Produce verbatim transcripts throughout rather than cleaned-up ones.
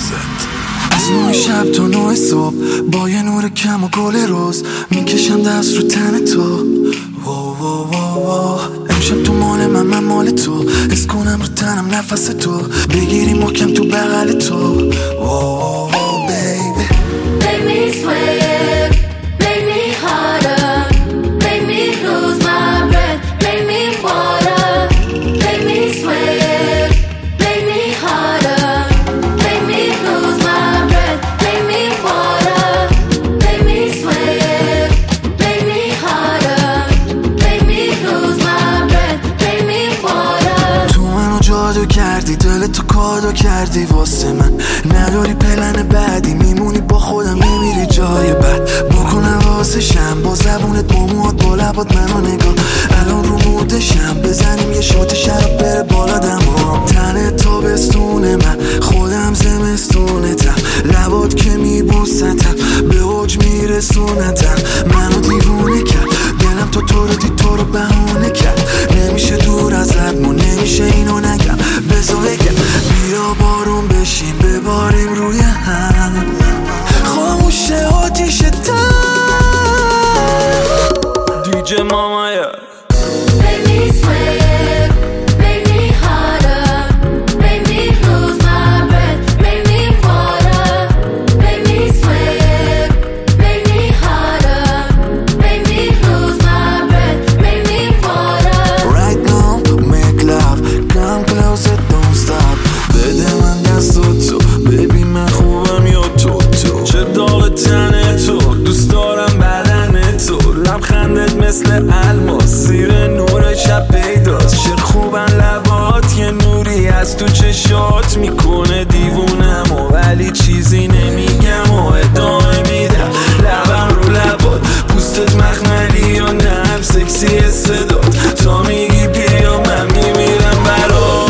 از نوع شب تا نوع صبح با یه نور کم و گل روز میکشم دست رو تن تو. وو وو وو وو امشب تو مال من من مال تو، حس کنم رو تنم نفس تو، بگیری محکم تو بغل تو. وو وو وو بیبی Make me sweat, make me harder, make me lose my breath, make me water, make me sweat, make me harder, make me lose my breath, make me water, make me sweat, make me harder, make me lose my breath, make me water. تو منو جادو کردی، دل تو کادو کردی واسه من، نداری پلن بعدی، میمونی با خودم نمیری جای بعد. بکن حواسشم با زبونت با موهات با لبات منو نگاه، الان رو مودشم، بزنیم یه شات شراب بره بالا دمام. تنه تابستونه من خودم زمستونتم، لبات که میبوستم به اوج میرسونتم. منو دیوونه کرد دلم تو تو رو دید تو رو بهونه کرد، نمیشه دور از لبمو نمیشه اینو نگم بزا بگم. بیا بارون بشیم بباریم روی هم، خاموشه آتیش تن. دیجی مامایا Make me sweat, make me harder, make me lose my breath, make me water, make me sweat, make me harder, make me lose my breath, make me water. Right now make love, come closer don't stop. بده من دستاتو ببین من خوبم یا تو تو، چه داغ تنه تو، دوست دارم بدن تو، لبخندت مثل الماس زیر نور شب پیداست. چه خوبن لبات یه نوری از تو چشات میکنه دیوونم و ولی چیزی نمیگم و ادامه میدم. لبم رو لبات پوستت مخملی یا نرم سکسی صدات، تا میگی بیا من میمیرم برات.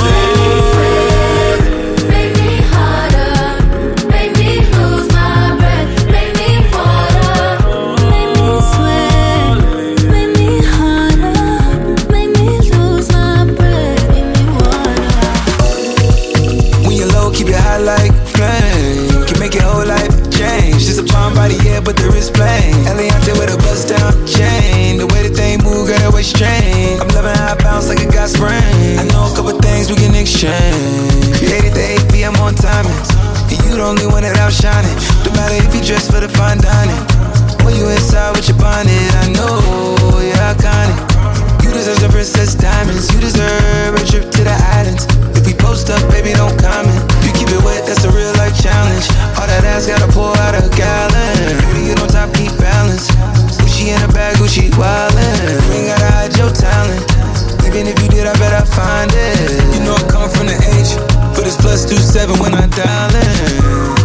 Make me harder, make me lose my breath, make me water, make me sweat, make me harder, make me lose my breath, make me water. When you're low, keep your high like flame, can make your whole life change. Just a palm body, yeah, but the wrist plain. Eliante with a bust down chain, the way that they move, girl, that way strange. I'm loving how I bounce like a got sprain. I know a couple things we can exchange. Created the eight p.m. on timing, and you the only one that outshining. No matter if you dress for the fine dining, or you inside with your bonnet. I know you're iconic. You deserve some princess diamonds. You deserve a trip to the islands. If we post up, baby, don't comment. You keep it wet, that's a real life challenge. All that ass gotta pour out a gallon. Baby, you don't top, keep balance. Gucci in a bag, Gucci wildin'. You ain't gotta hide your talent. Even if you did, I bet I find it. You know I come from the H, but it's plus two seven when I dial in.